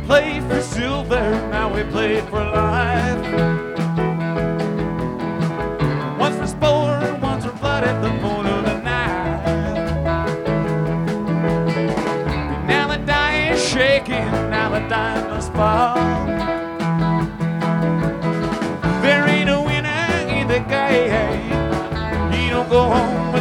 play for silver, now we play for life. Once for sport, once for blood at the point of the knife. Now the die is shaking, now the die must fall. There ain't a winner in the game. You don't go home